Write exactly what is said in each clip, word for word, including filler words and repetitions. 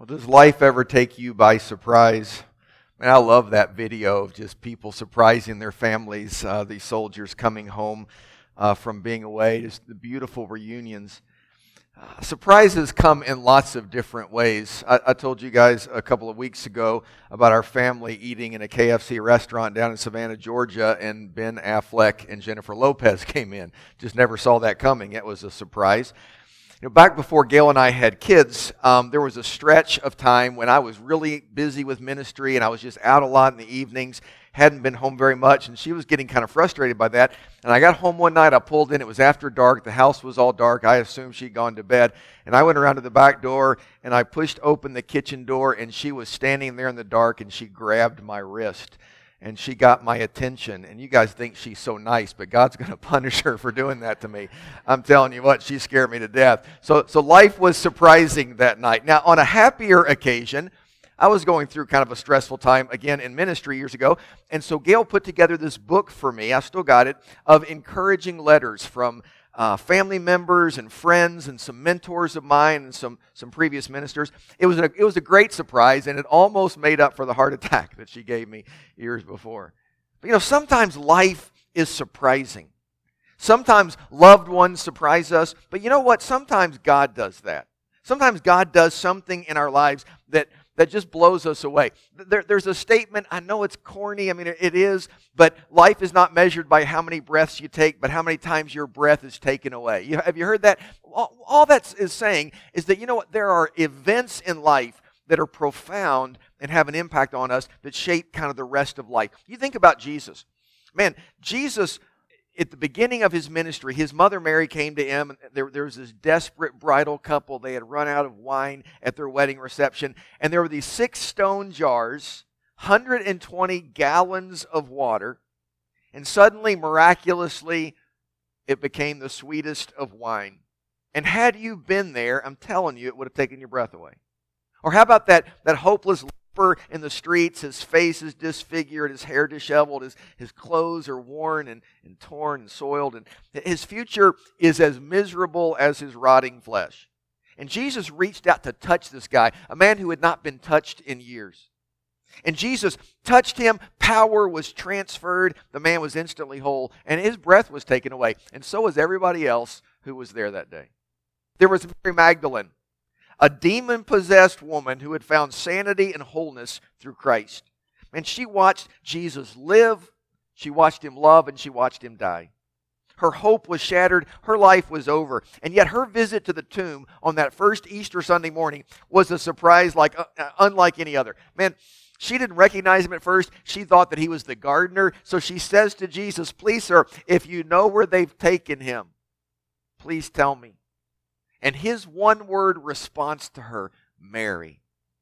Well, does life ever take you by surprise? And I love that video of just people surprising their families, uh, these soldiers coming home uh, from being away, just the beautiful reunions. Uh, surprises come in lots of different ways. I, I told you guys a couple of weeks ago about our family eating in a K F C restaurant down in Savannah, Georgia, and Ben Affleck and Jennifer Lopez came in. Just never saw that coming. It was a surprise. You know, back before Gail and I had kids, um, there was a stretch of time when I was really busy with ministry and I was just out a lot in the evenings, hadn't been home very much, and she was getting kind of frustrated by that. And I got home one night, I pulled in, it was after dark, the house was all dark, I assumed she'd gone to bed, and I went around to the back door and I pushed open the kitchen door and she was standing there in the dark and she grabbed my wrist. And she got my attention. And you guys think she's so nice, but God's going to punish her for doing that to me. I'm telling you what, she scared me to death. So, so life was surprising that night. Now, on a happier occasion, I was going through kind of a stressful time, again, in ministry years ago. And so Gail put together this book for me, I still got it, of encouraging letters from Uh, family members and friends and some mentors of mine and some, some previous ministers. It was, a, it was a great surprise, and it almost made up for the heart attack that she gave me years before. But you know, sometimes life is surprising. Sometimes loved ones surprise us, but you know what? Sometimes God does that. Sometimes God does something in our lives that that just blows us away. There, there's a statement, I know it's corny, I mean it, it is, but life is not measured by how many breaths you take, but how many times your breath is taken away. You, have you heard that? All, all that is saying is that, you know what, there are events in life that are profound and have an impact on us that shape kind of the rest of life. You think about Jesus. Man, Jesus, at the beginning of his ministry, his mother Mary came to him. And there, there was this desperate bridal couple. They had run out of wine at their wedding reception. And there were these six stone jars, one hundred twenty gallons of water. And suddenly, miraculously, it became the sweetest of wine. And had you been there, I'm telling you, it would have taken your breath away. Or how about that, that hopeless in the streets, his face is disfigured, his hair disheveled, his, his clothes are worn and, and torn and soiled, and his future is as miserable as his rotting flesh. And Jesus reached out to touch this guy, a man who had not been touched in years. And Jesus touched him, power was transferred, the man was instantly whole, and his breath was taken away. And so was everybody else who was there that day. There was Mary Magdalene, a demon-possessed woman who had found sanity and wholeness through Christ. And she watched Jesus live, she watched him love, and she watched him die. Her hope was shattered, her life was over. And yet her visit to the tomb on that first Easter Sunday morning was a surprise like uh, unlike any other. Man, she didn't recognize him at first. She thought that he was the gardener. So she says to Jesus, "Please, sir, if you know where they've taken him, please tell me." And his one-word response to her, "Mary."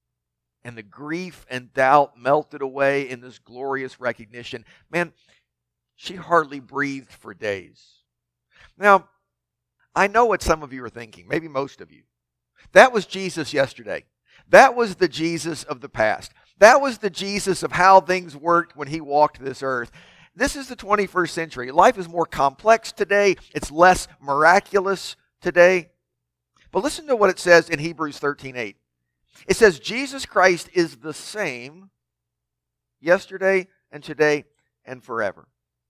And the grief and doubt melted away in this glorious recognition. Man, she hardly breathed for days. Now, I know what some of you are thinking, maybe most of you. That was Jesus yesterday. That was the Jesus of the past. That was the Jesus of how things worked when he walked this earth. This is the twenty-first century. Life is more complex today. It's less miraculous today. But listen to what it says in Hebrews thirteen eight. It says, Jesus Christ is the same yesterday and today and forever.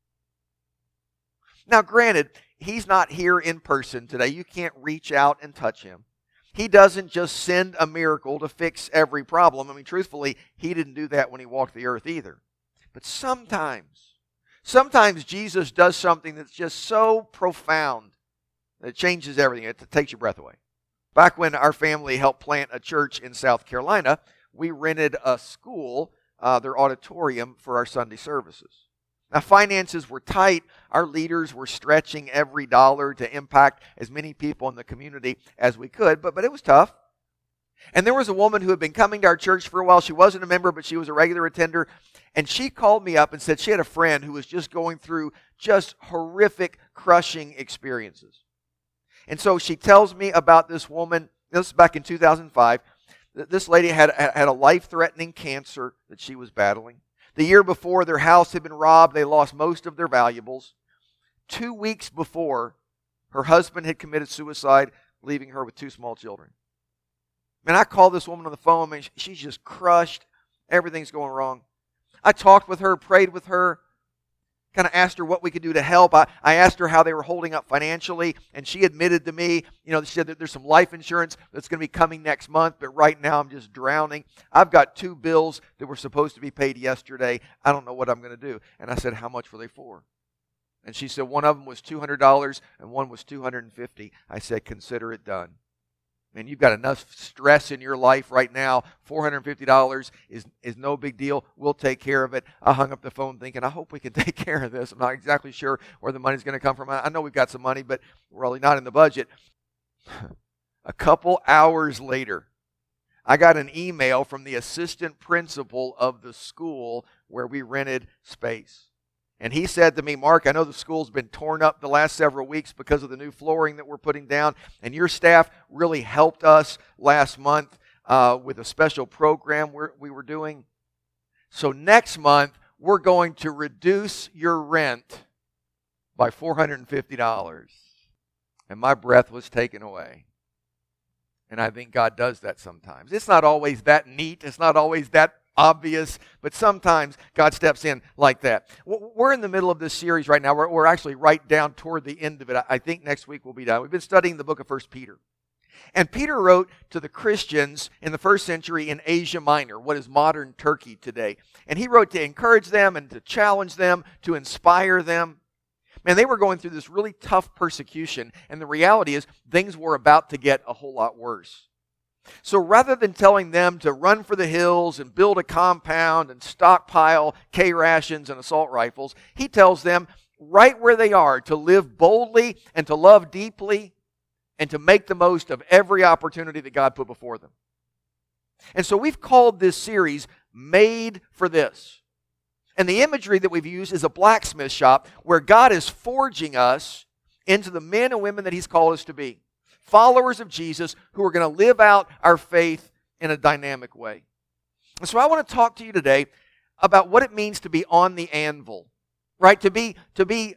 Now, granted, he's not here in person today. You can't reach out and touch him. He doesn't just send a miracle to fix every problem. I mean, truthfully, he didn't do that when he walked the earth either. But sometimes, sometimes Jesus does something that's just so profound that it changes everything. It takes your breath away. Back when our family helped plant a church in South Carolina, we rented a school, uh, their auditorium, for our Sunday services. Now, finances were tight. Our leaders were stretching every dollar to impact as many people in the community as we could, but, but it was tough. And there was a woman who had been coming to our church for a while. She wasn't a member, but she was a regular attender. And she called me up and said she had a friend who was just going through just horrific, crushing experiences. And so she tells me about this woman. This is back in two thousand five. This lady had, had a life-threatening cancer that she was battling. The year before, their house had been robbed. They lost most of their valuables. Two weeks before, her husband had committed suicide, leaving her with two small children. Man, I called this woman on the phone. Man, she's just crushed. Everything's going wrong. I talked with her, prayed with her, kind of asked her what we could do to help. I, I asked her how they were holding up financially, and she admitted to me, you know, she said that there's some life insurance that's going to be coming next month, but right now I'm just drowning. I've got two bills that were supposed to be paid yesterday. I don't know what I'm going to do. And I said, how much were they for? And she said one of them was two hundred dollars and one was two hundred fifty dollars. I said, consider it done. Man, you've got enough stress in your life right now. four hundred fifty dollars is, is no big deal. We'll take care of it. I hung up the phone thinking, I hope we can take care of this. I'm not exactly sure where the money's going to come from. I know we've got some money, but we're really not in the budget. A couple hours later, I got an email from the assistant principal of the school where we rented space. And he said to me, Mark, I know the school's been torn up the last several weeks because of the new flooring that we're putting down, and your staff really helped us last month uh, with a special program we're, we were doing. So next month, we're going to reduce your rent by four hundred fifty dollars. And my breath was taken away. And I think God does that sometimes. It's not always that neat. It's not always that obvious, but sometimes God steps in like that. We're in the middle of this series right now. We're, we're actually right down toward the end of it. I think next week we'll be done. We've been studying the book of First Peter. And Peter wrote to the Christians in the first century in Asia Minor, what is modern Turkey today. And he wrote to encourage them and to challenge them, to inspire them. Man, they were going through this really tough persecution, and the reality is things were about to get a whole lot worse. So rather than telling them to run for the hills and build a compound and stockpile K-rations and assault rifles, he tells them right where they are to live boldly and to love deeply and to make the most of every opportunity that God put before them. And so we've called this series Made for This. And the imagery that we've used is a blacksmith shop where God is forging us into the men and women that He's called us to be. Followers of Jesus who are going to live out our faith in a dynamic way. And so I want to talk to you today about what it means to be on the anvil, right? To be, to be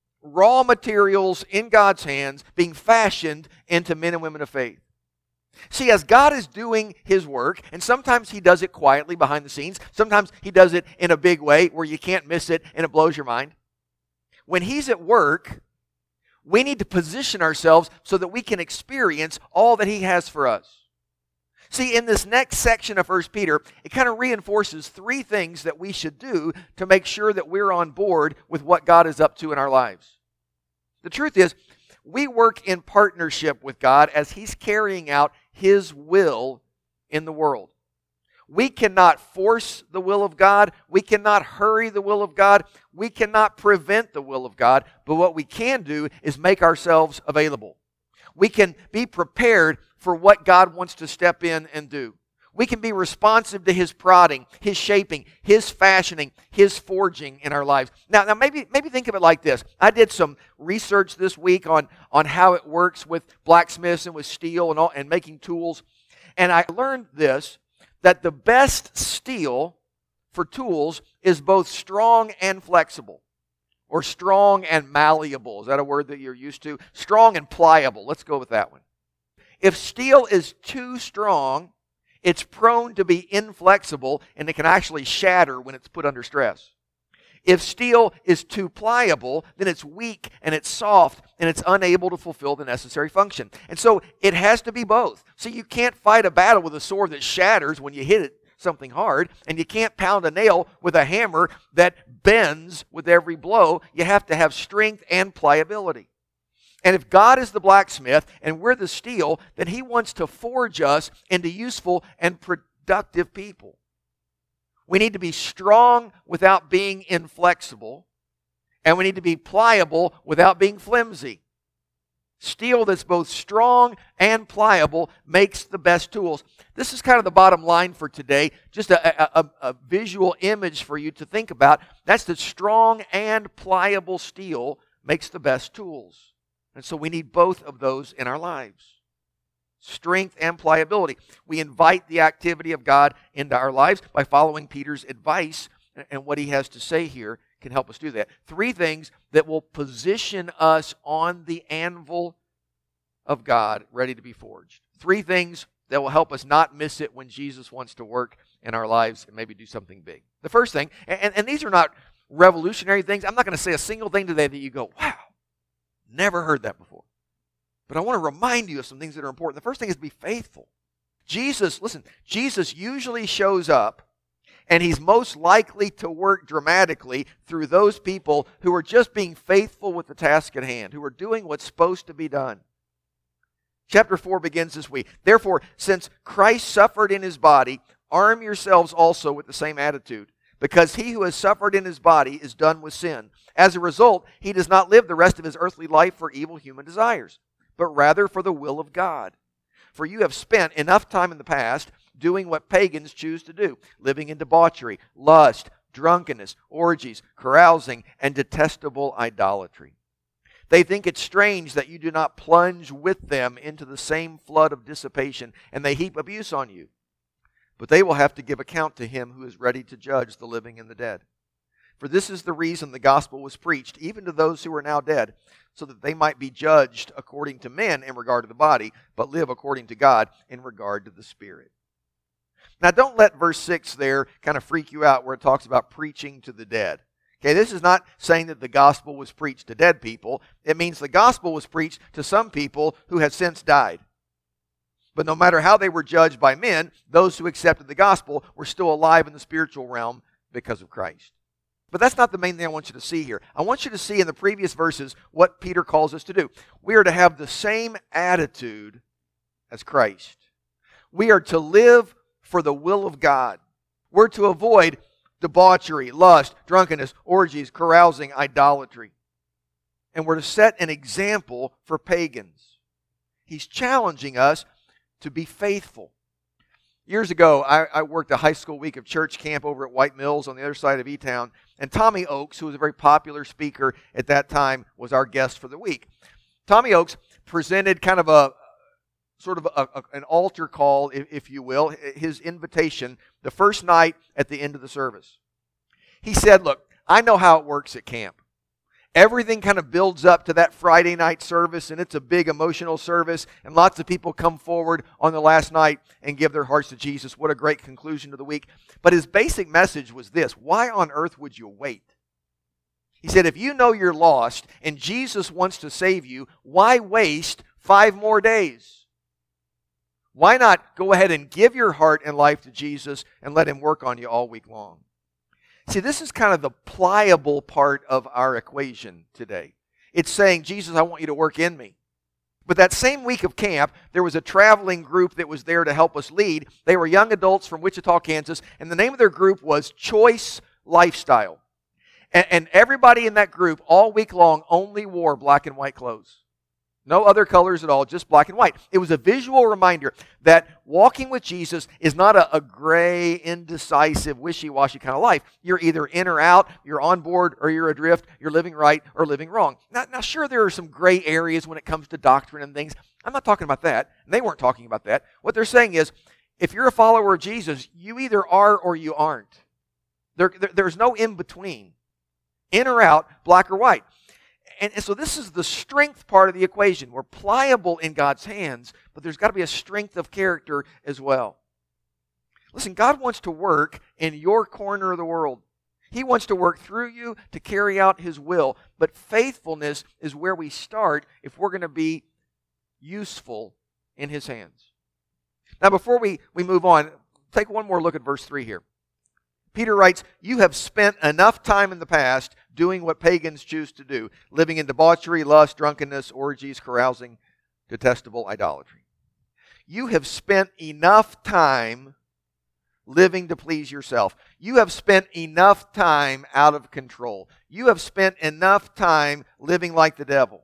raw materials in God's hands being fashioned into men and women of faith. See, as God is doing His work, and sometimes He does it quietly behind the scenes, sometimes He does it in a big way where you can't miss it and it blows your mind. When He's at work, we need to position ourselves so that we can experience all that He has for us. See, in this next section of First Peter, it kind of reinforces three things that we should do to make sure that we're on board with what God is up to in our lives. The truth is, we work in partnership with God as He's carrying out His will in the world. We cannot force the will of God. We cannot hurry the will of God. We cannot prevent the will of God. But what we can do is make ourselves available. We can be prepared for what God wants to step in and do. We can be responsive to His prodding, His shaping, His fashioning, His forging in our lives. Now, now maybe, maybe think of it like this. I did some research this week on, on how it works with blacksmiths and with steel and, all, and making tools. And I learned this, that the best steel for tools is both strong and flexible. Or strong and malleable. Is that a word that you're used to? Strong and pliable. Let's go with that one. If steel is too strong, it's prone to be inflexible and it can actually shatter when it's put under stress. If steel is too pliable, then it's weak and it's soft and it's unable to fulfill the necessary function. And so it has to be both. So you can't fight a battle with a sword that shatters when you hit it something hard, and you can't pound a nail with a hammer that bends with every blow. You have to have strength and pliability. And if God is the blacksmith and we're the steel, then He wants to forge us into useful and productive people. We need to be strong without being inflexible, and we need to be pliable without being flimsy. Steel that's both strong and pliable makes the best tools. This is kind of the bottom line for today, just a, a, a visual image for you to think about. That's that strong and pliable steel makes the best tools. And so we need both of those in our lives. Strength and pliability. We invite the activity of God into our lives by following Peter's advice, and what he has to say here can help us do that. Three things that will position us on the anvil of God, ready to be forged. Three things that will help us not miss it when Jesus wants to work in our lives and maybe do something big. The first thing, and, and these are not revolutionary things. I'm not going to say a single thing today that you go, wow, never heard that before. But I want to remind you of some things that are important. The first thing is be faithful. Jesus, listen, Jesus usually shows up, and he's most likely to work dramatically through those people who are just being faithful with the task at hand, who are doing what's supposed to be done. Chapter four begins this way. Therefore, since Christ suffered in his body, arm yourselves also with the same attitude, because he who has suffered in his body is done with sin. As a result, he does not live the rest of his earthly life for evil human desires, but rather for the will of God. For you have spent enough time in the past doing what pagans choose to do, living in debauchery, lust, drunkenness, orgies, carousing, and detestable idolatry. They think it strange that you do not plunge with them into the same flood of dissipation, and they heap abuse on you. But they will have to give account to him who is ready to judge the living and the dead. For this is the reason the gospel was preached, even to those who are now dead, so that they might be judged according to men in regard to the body, but live according to God in regard to the Spirit. Now don't let verse six there kind of freak you out where it talks about preaching to the dead. Okay, this is not saying that the gospel was preached to dead people. It means the gospel was preached to some people who have since died. But no matter how they were judged by men, those who accepted the gospel were still alive in the spiritual realm because of Christ. But that's not the main thing I want you to see here. I want you to see in the previous verses what Peter calls us to do. We are to have the same attitude as Christ. We are to live for the will of God. We're to avoid debauchery, lust, drunkenness, orgies, carousing, idolatry. And we're to set an example for pagans. He's challenging us to be faithful. Years ago, I, I worked a high school week of church camp over at White Mills on the other side of E-Town. And Tommy Oakes, who was a very popular speaker at that time, was our guest for the week. Tommy Oakes presented kind of a sort of a, a, an altar call, if, if you will, his invitation the first night at the end of the service. He said, look, I know how it works at camp. Everything kind of builds up to that Friday night service, and it's a big emotional service, and lots of people come forward on the last night and give their hearts to Jesus. What a great conclusion to the week. But his basic message was this: why on earth would you wait? He said, if you know you're lost and Jesus wants to save you, why waste five more days? Why not go ahead and give your heart and life to Jesus and let him work on you all week long? See, this is kind of the pliable part of our equation today. It's saying, Jesus, I want you to work in me. But that same week of camp, there was a traveling group that was there to help us lead. They were young adults from Wichita, Kansas, and the name of their group was Choice Lifestyle. And, and everybody in that group all week long only wore black and white clothes. No other colors at all, just black and white. It was a visual reminder that walking with Jesus is not a, a gray, indecisive, wishy-washy kind of life. You're either in or out, you're on board or you're adrift, you're living right or living wrong. Now, now sure, there are some gray areas when it comes to doctrine and things. I'm not talking about that. And they weren't talking about that. What they're saying is, if you're a follower of Jesus, you either are or you aren't. There, there, there's no in-between. In or out, black or white. And, and so this is the strength part of the equation. We're pliable in God's hands, but there's got to be a strength of character as well. Listen, God wants to work in your corner of the world. He wants to work through you to carry out His will. But faithfulness is where we start if we're going to be useful in His hands. Now, before we, we move on, take one more look at verse three here. Peter writes, you have spent enough time in the past doing what pagans choose to do, living in debauchery, lust, drunkenness, orgies, carousing, detestable idolatry. You have spent enough time living to please yourself. You have spent enough time out of control. You have spent enough time living like the devil.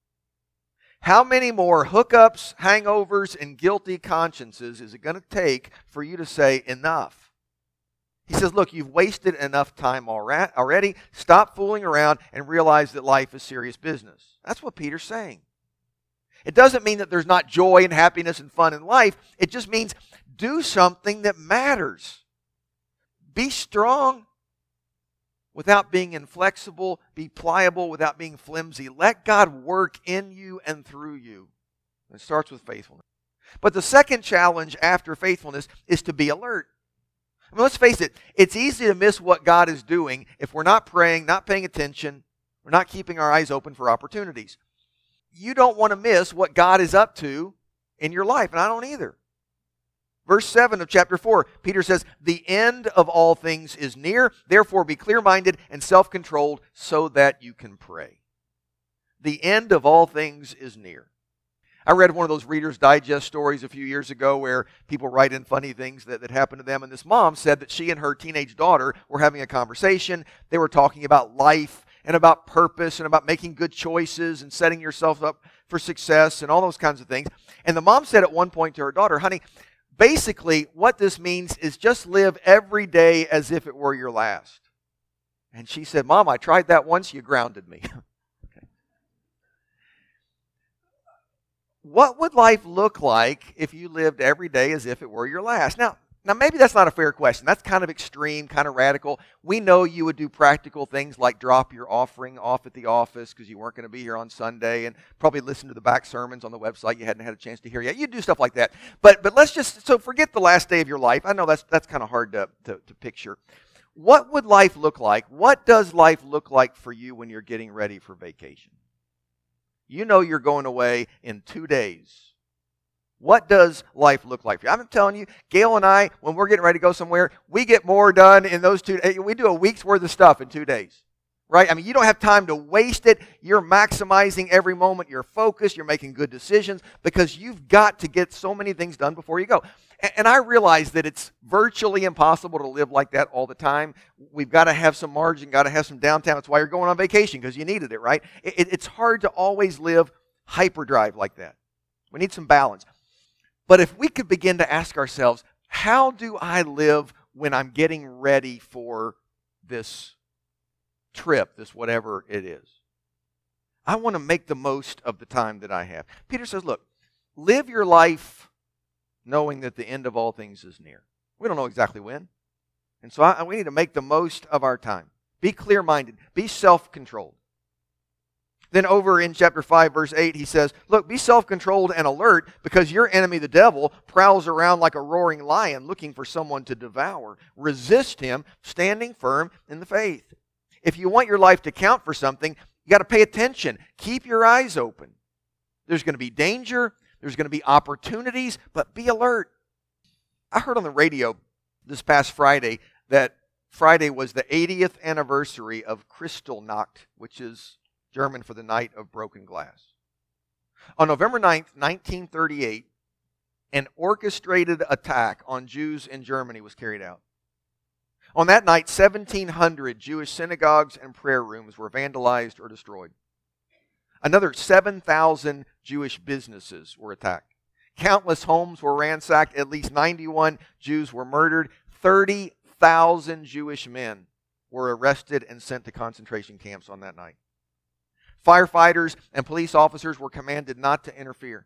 How many more hookups, hangovers, and guilty consciences is it going to take for you to say enough? He says, look, you've wasted enough time already. Stop fooling around and realize that life is serious business. That's what Peter's saying. It doesn't mean that there's not joy and happiness and fun in life. It just means do something that matters. Be strong without being inflexible. Be pliable without being flimsy. Let God work in you and through you. It starts with faithfulness. But the second challenge after faithfulness is to be alert. I mean, let's face it, it's easy to miss what God is doing if we're not praying, not paying attention, we're not keeping our eyes open for opportunities. You don't want to miss what God is up to in your life, and I don't either. Verse seven of chapter four, Peter says, "The end of all things is near, therefore be clear-minded and self-controlled so that you can pray." The end of all things is near. I read one of those Reader's Digest stories a few years ago where people write in funny things that, that happened to them. And this mom said that she and her teenage daughter were having a conversation. They were talking about life and about purpose and about making good choices and setting yourself up for success and all those kinds of things. And the mom said at one point to her daughter, "Honey, basically what this means is just live every day as if it were your last." And she said, "Mom, I tried that once. You grounded me." What would life look like if you lived every day as if it were your last? Now, now maybe that's not a fair question. That's kind of extreme, kind of radical. We know you would do practical things like drop your offering off at the office because you weren't going to be here on Sunday, and probably listen to the back sermons on the website you hadn't had a chance to hear yet. You'd do stuff like that. But but let's just, so forget the last day of your life. I know that's that's kind of hard to, to, to picture. What would life look like? What does life look like for you when you're getting ready for vacation? You know you're going away in two days. What does life look like for you? I'm telling you, Gail and I, when we're getting ready to go somewhere, we get more done in those two days. We do a week's worth of stuff in two days. Right? I mean, you don't have time to waste it. You're maximizing every moment. You're focused. You're making good decisions because you've got to get so many things done before you go. And I realize that it's virtually impossible to live like that all the time. We've got to have some margin, got to have some downtime. That's why you're going on vacation, because you needed it, right? It's hard to always live hyperdrive like that. We need some balance. But if we could begin to ask ourselves, how do I live when I'm getting ready for this trip, this whatever it is? I want to make the most of the time that I have. Peter says, look, live your life knowing that the end of all things is near. We don't know exactly when. And so I, we need to make the most of our time. Be clear-minded. Be self-controlled. Then over in chapter five, verse eight, he says, look, be self-controlled and alert because your enemy, the devil, prowls around like a roaring lion looking for someone to devour. Resist him, standing firm in the faith. If you want your life to count for something, you got to pay attention. Keep your eyes open. There's going to be danger. There's going to be opportunities, but be alert. I heard on the radio this past Friday that Friday was the eightieth anniversary of Kristallnacht, which is German for the night of broken glass. On November ninth, nineteen thirty-eight, an orchestrated attack on Jews in Germany was carried out. On that night, seventeen hundred Jewish synagogues and prayer rooms were vandalized or destroyed. Another seven thousand Jewish businesses were attacked. Countless homes were ransacked. At least ninety-one Jews were murdered. thirty thousand Jewish men were arrested and sent to concentration camps on that night. Firefighters and police officers were commanded not to interfere.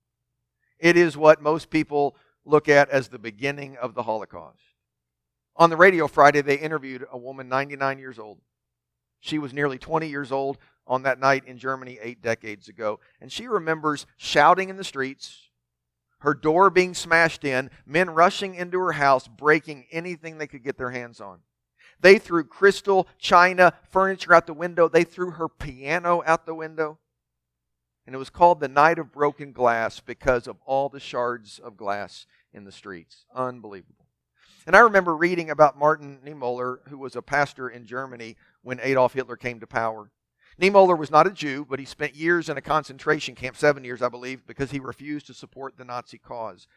It is what most people look at as the beginning of the Holocaust. On the radio Friday, they interviewed a woman ninety-nine years old. She was nearly twenty years old on that night in Germany eight decades ago. And she remembers shouting in the streets, her door being smashed in, men rushing into her house, breaking anything they could get their hands on. They threw crystal, china, furniture out the window. They threw her piano out the window. And it was called the Night of Broken Glass because of all the shards of glass in the streets. Unbelievable. And I remember reading about Martin Niemöller, who was a pastor in Germany when Adolf Hitler came to power. Niemöller was not a Jew, but he spent years in a concentration camp, seven years, I believe, because he refused to support the Nazi cause.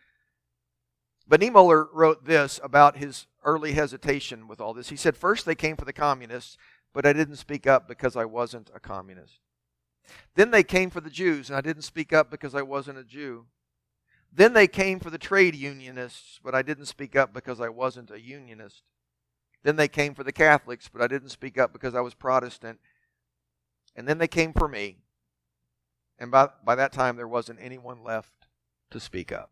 But Niemöller wrote this about his early hesitation with all this. He said, first they came for the communists, but I didn't speak up because I wasn't a communist. Then they came for the Jews, and I didn't speak up because I wasn't a Jew. Then they came for the trade unionists, but I didn't speak up because I wasn't a unionist. Then they came for the Catholics, but I didn't speak up because I was Protestant. And then they came for me. And by, by that time, there wasn't anyone left to speak up.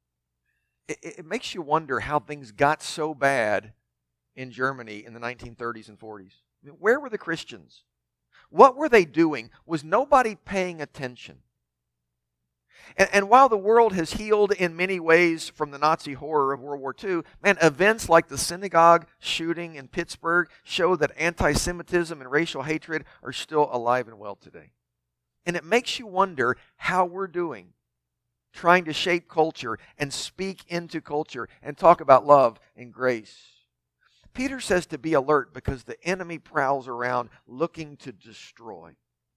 It, it makes you wonder how things got so bad in Germany in the nineteen thirties and forties. I mean, where were the Christians? What were they doing? Was nobody paying attention? And, and while the world has healed in many ways from the Nazi horror of World War Two, man, events like the synagogue shooting in Pittsburgh show that anti-Semitism and racial hatred are still alive and well today. And it makes you wonder how we're doing trying to shape culture and speak into culture and talk about love and grace. Peter says to be alert because the enemy prowls around looking to destroy.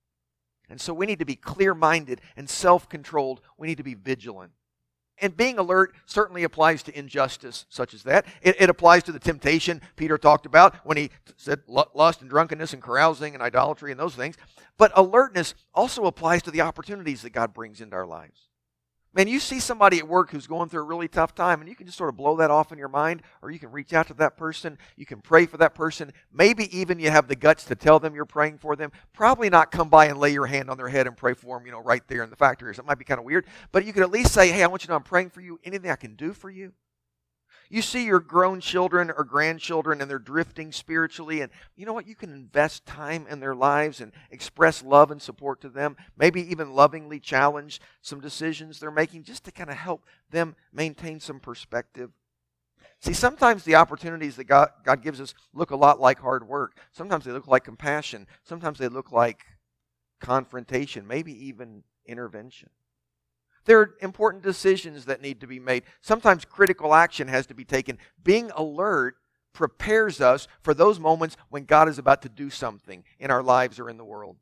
And so we need to be clear-minded and self-controlled. We need to be vigilant. And being alert certainly applies to injustice such as that. It, it applies to the temptation Peter talked about when he said lust and drunkenness and carousing and idolatry and those things. But alertness also applies to the opportunities that God brings into our lives. Man, you see somebody at work who's going through a really tough time, and you can just sort of blow that off in your mind, or you can reach out to that person, you can pray for that person, maybe even you have the guts to tell them you're praying for them. Probably not come by and lay your hand on their head and pray for them, you know, right there in the factory. So it might be kind of weird, but you could at least say, hey, I want you to know I'm praying for you. Anything I can do for you? You see your grown children or grandchildren and they're drifting spiritually, and you know what? You can invest time in their lives and express love and support to them. Maybe even lovingly challenge some decisions they're making just to kind of help them maintain some perspective. See, sometimes the opportunities that God, God gives us look a lot like hard work. Sometimes they look like compassion. Sometimes they look like confrontation, maybe even intervention. There are important decisions that need to be made. Sometimes critical action has to be taken. Being alert prepares us for those moments when God is about to do something in our lives or in the world.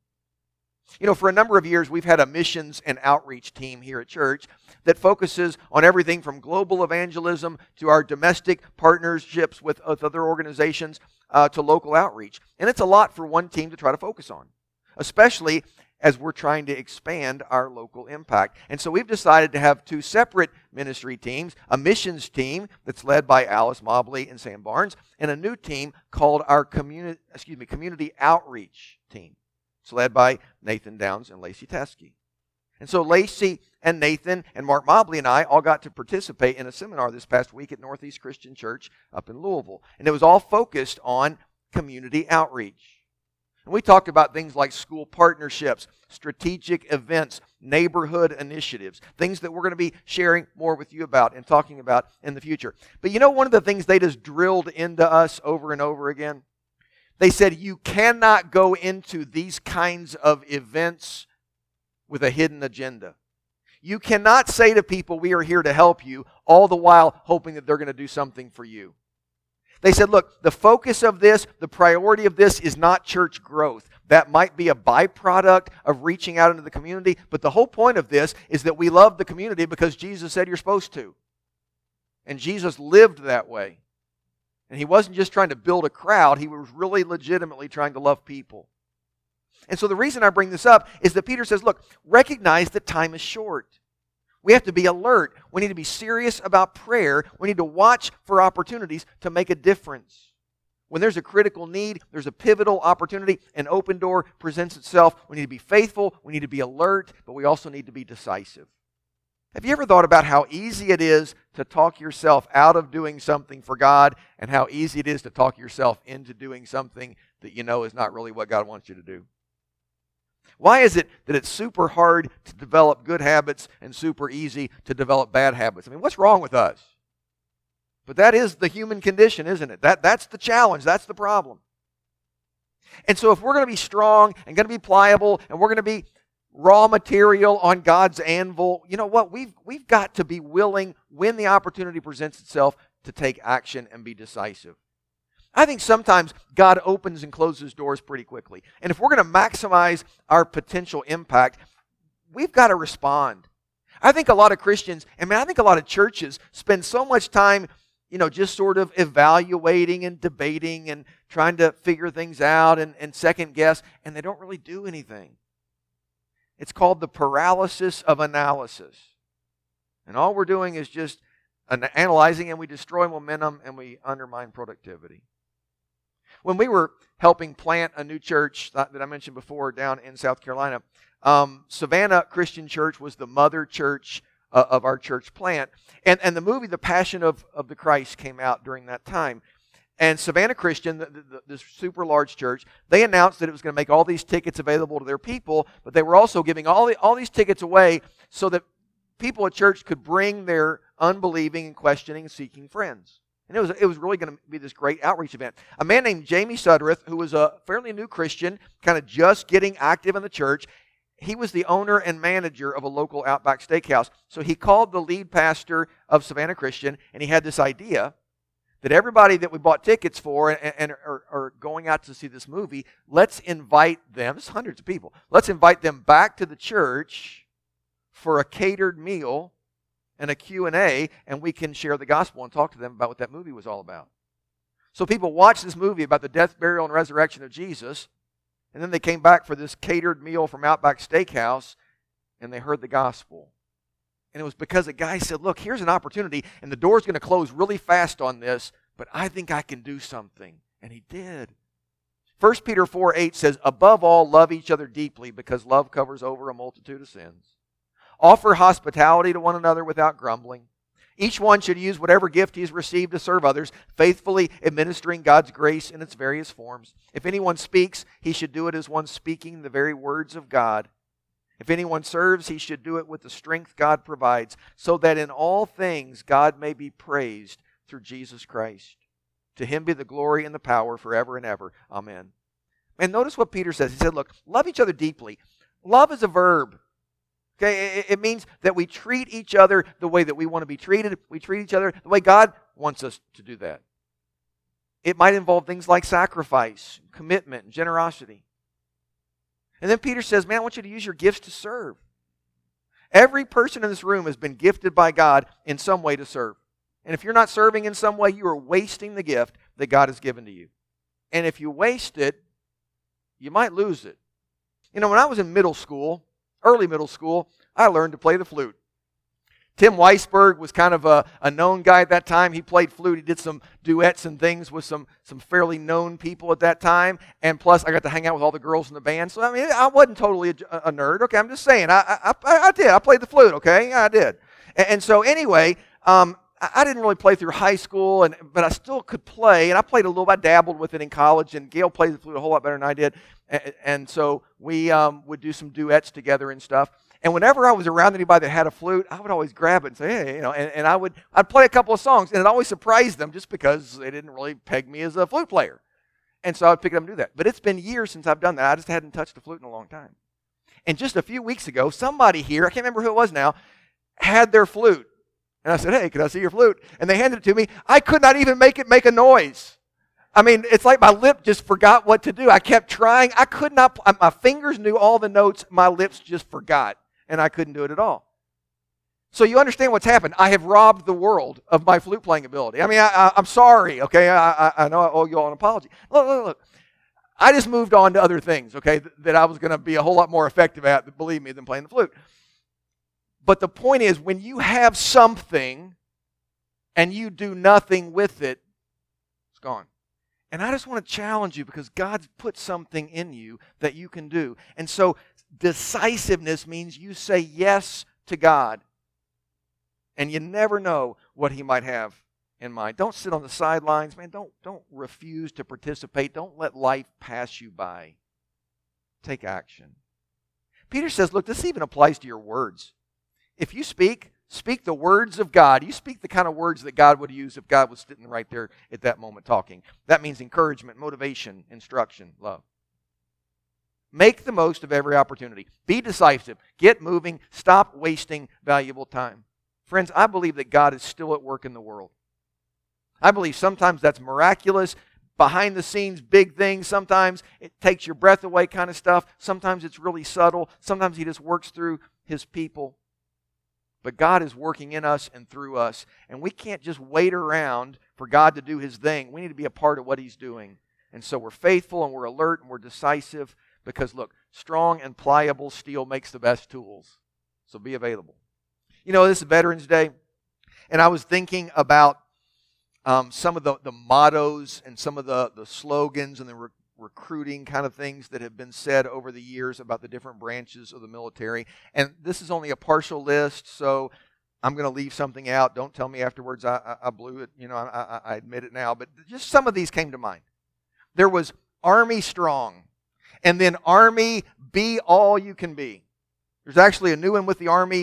You know, for a number of years, we've had a missions and outreach team here at church that focuses on everything from global evangelism to our domestic partnerships with other organizations uh, to local outreach. And it's a lot for one team to try to focus on, especially as we're trying to expand our local impact. And so we've decided to have two separate ministry teams, a missions team that's led by Alice Mobley and Sam Barnes, and a new team called our community, excuse me, community outreach team. It's led by Nathan Downs and Lacey Teskey. And so Lacey and Nathan and Mark Mobley and I all got to participate in a seminar this past week at Northeast Christian Church up in Louisville. And it was all focused on community outreach. And we talked about things like school partnerships, strategic events, neighborhood initiatives, things that we're going to be sharing more with you about and talking about in the future. But you know, one of the things they just drilled into us over and over again? They said, you cannot go into these kinds of events with a hidden agenda. You cannot say to people, we are here to help you, all the while hoping that they're going to do something for you. They said, look, the focus of this, the priority of this is not church growth. That might be a byproduct of reaching out into the community, but the whole point of this is that we love the community because Jesus said you're supposed to. And Jesus lived that way. And He wasn't just trying to build a crowd, He was really legitimately trying to love people. And so the reason I bring this up is that Peter says, look, recognize that time is short. We have to be alert. We need to be serious about prayer. We need to watch for opportunities to make a difference. When there's a critical need, there's a pivotal opportunity, an open door presents itself. We need to be faithful, we need to be alert, but we also need to be decisive. Have you ever thought about how easy it is to talk yourself out of doing something for God and how easy it is to talk yourself into doing something that you know is not really what God wants you to do? Why is it that it's super hard to develop good habits and super easy to develop bad habits? I mean, what's wrong with us? But that is the human condition, isn't it? That, that's the challenge. That's the problem. And so if we're going to be strong and going to be pliable and we're going to be raw material on God's anvil, you know what? We've, we've got to be willing, when the opportunity presents itself, to take action and be decisive. I think sometimes God opens and closes doors pretty quickly. And if we're going to maximize our potential impact, we've got to respond. I think a lot of Christians, and man, I think a lot of churches spend so much time, you know, just sort of evaluating and debating and trying to figure things out and, and second guess, and they don't really do anything. It's called the paralysis of analysis. And all we're doing is just analyzing, and we destroy momentum and we undermine productivity. When we were helping plant a new church that I mentioned before down in South Carolina, um, Savannah Christian Church was the mother church uh, of our church plant. And, and the movie The Passion of, of the Christ came out during that time. And Savannah Christian, the, the, this super large church, they announced that it was going to make all these tickets available to their people, but they were also giving all, the, all these tickets away so that people at church could bring their unbelieving and questioning and seeking friends. And it was, it was really going to be this great outreach event. A man named Jamie Sudworth, who was a fairly new Christian, kind of just getting active in the church, he was the owner and manager of a local Outback Steakhouse. So he called the lead pastor of Savannah Christian, and he had this idea that everybody that we bought tickets for and, and are, are going out to see this movie, let's invite them, this is hundreds of people, let's invite them back to the church for a catered meal and a Q and A, and we can share the gospel and talk to them about what that movie was all about. So people watched this movie about the death, burial, and resurrection of Jesus, and then they came back for this catered meal from Outback Steakhouse, and they heard the gospel. And it was because a guy said, look, here's an opportunity, and the door's going to close really fast on this, but I think I can do something. And he did. First Peter four eight says, above all, love each other deeply, because love covers over a multitude of sins. Offer hospitality to one another without grumbling. Each one should use whatever gift he has received to serve others, faithfully administering God's grace in its various forms. If anyone speaks, he should do it as one speaking the very words of God. If anyone serves, he should do it with the strength God provides, so that in all things God may be praised through Jesus Christ. To him be the glory and the power forever and ever. Amen. And notice what Peter says. He said, look, love each other deeply. Love is a verb. Okay, it means that we treat each other the way that we want to be treated. We treat each other the way God wants us to do that. It might involve things like sacrifice, commitment, and generosity. And then Peter says, man, I want you to use your gifts to serve. Every person in this room has been gifted by God in some way to serve. And if you're not serving in some way, you are wasting the gift that God has given to you. And if you waste it, you might lose it. You know, when I was in middle school, early middle school, I learned to play the flute. Tim Weisberg was kind of a, a known guy at that time. He played flute. He did some duets and things with some, some fairly known people at that time. And plus, I got to hang out with all the girls in the band. So, I mean, I wasn't totally a, a nerd. Okay, I'm just saying. I, I, I, I did. I played the flute, okay? Yeah, I did. And, and so, anyway, um, I, I didn't really play through high school, and but I still could play. And I played a little bit. I dabbled with it in college. And Gail played the flute a whole lot better than I did. And, and so, we um, would do some duets together and stuff. And whenever I was around anybody that had a flute, I would always grab it and say, hey, you know, and, and I would, I'd play a couple of songs, and it always surprised them just because they didn't really peg me as a flute player. And so I would pick it up and do that. But it's been years since I've done that. I just hadn't touched the flute in a long time. And just a few weeks ago, somebody here, I can't remember who it was now, had their flute. And I said, hey, can I see your flute? And they handed it to me. I could not even make it make a noise. I mean, it's like my lip just forgot what to do. I kept trying. I could not, my fingers knew all the notes. My lips just forgot. And I couldn't do it at all. So you understand what's happened. I have robbed the world of my flute playing ability. I mean, I, I, I'm sorry, okay? I, I, I know I owe you all an apology. Look, look, look. I just moved on to other things, okay, th- that I was going to be a whole lot more effective at, believe me, than playing the flute. But the point is, when you have something and you do nothing with it, it's gone. And I just want to challenge you because God's put something in you that you can do. And so decisiveness means you say yes to God. And you never know what He might have in mind. Don't sit on the sidelines, man. Don't, don't refuse to participate. Don't let life pass you by. Take action. Peter says, look, this even applies to your words. If you speak, speak the words of God. You speak the kind of words that God would use if God was sitting right there at that moment talking. That means encouragement, motivation, instruction, love. Make the most of every opportunity. Be decisive. Get moving. Stop wasting valuable time. Friends, I believe that God is still at work in the world. I believe sometimes that's miraculous, behind the scenes, big things. Sometimes it takes your breath away kind of stuff. Sometimes it's really subtle. Sometimes He just works through His people. But God is working in us and through us. And we can't just wait around for God to do His thing. We need to be a part of what He's doing. And so we're faithful and we're alert and we're decisive. Because look, strong and pliable steel makes the best tools. So be available. You know, this is Veterans Day. And I was thinking about um, some of the, the mottos and some of the, the slogans and the re- recruiting kind of things that have been said over the years about the different branches of the military. And this is only a partial list, so I'm going to leave something out. Don't tell me afterwards I, I, I blew it. You know, I, I, I admit it now. But just some of these came to mind. There was Army Strong. And then Army, be all you can be. There's actually a new one with the Army,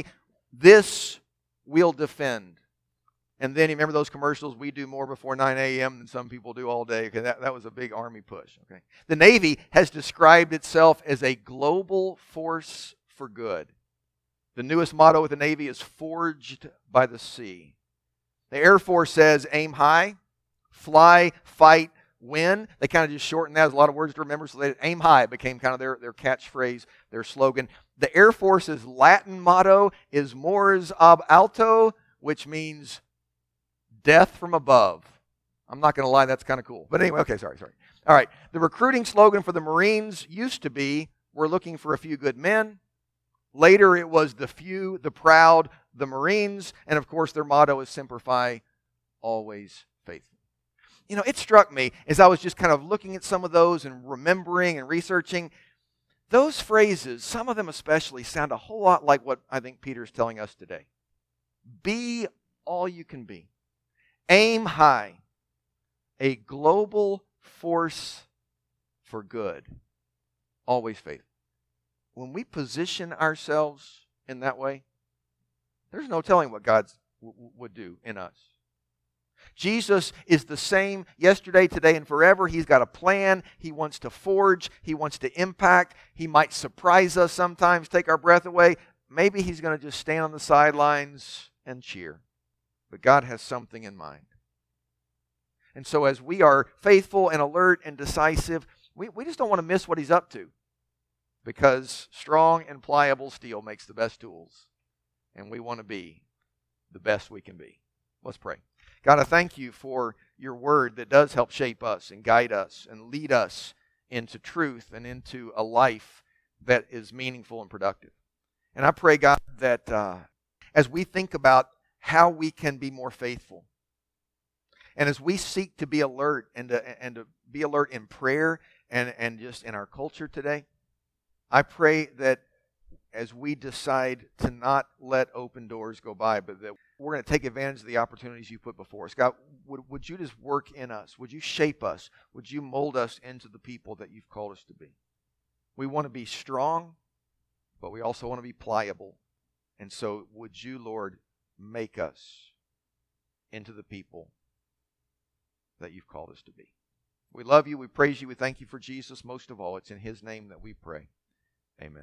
This we'll defend. And then, you remember those commercials, we do more before nine a.m. than some people do all day? Okay, that, that was a big Army push. Okay, the Navy has described itself as a global force for good. The newest motto of the Navy is forged by the sea. The Air Force says aim high, fly, fight, win. They kind of just shortened that. There's a lot of words to remember, so they, aim high became kind of their, their catchphrase, their slogan. The Air Force's Latin motto is mors ab alto, which means death from above. I'm not going to lie, that's kind of cool. But anyway, okay, sorry, sorry. All right, the recruiting slogan for the Marines used to be, we're looking for a few good men. Later it was the few, the proud, the Marines. And of course their motto is Semper Fi, always faithful. You know, it struck me as I was just kind of looking at some of those and remembering and researching. Those phrases, some of them especially, sound a whole lot like what I think Peter's telling us today. Be all you can be. Aim high. A global force for good. Always faithful. When we position ourselves in that way, there's no telling what God w- would do in us. Jesus is the same yesterday, today, and forever. He's got a plan. He wants to forge. He wants to impact. He might surprise us sometimes, take our breath away. Maybe He's going to just stand on the sidelines and cheer. But God has something in mind. And so as we are faithful and alert and decisive, we, we just don't want to miss what He's up to. Because strong and pliable steel makes the best tools. And we want to be the best we can be. Let's pray. God, I thank You for Your word that does help shape us and guide us and lead us into truth and into a life that is meaningful and productive. And I pray, God, that uh, as we think about how we can be more faithful, and as we seek to be alert and to, and to be alert in prayer and, and just in our culture today, I pray that as we decide to not let open doors go by, but that we're going to take advantage of the opportunities You put before us. God, would, would You just work in us? Would You shape us? Would You mold us into the people that You've called us to be? We want to be strong, but we also want to be pliable. And so would You, Lord, make us into the people that You've called us to be. We love You, we praise You, we thank You for Jesus most of all. It's in His name that we pray. Amen.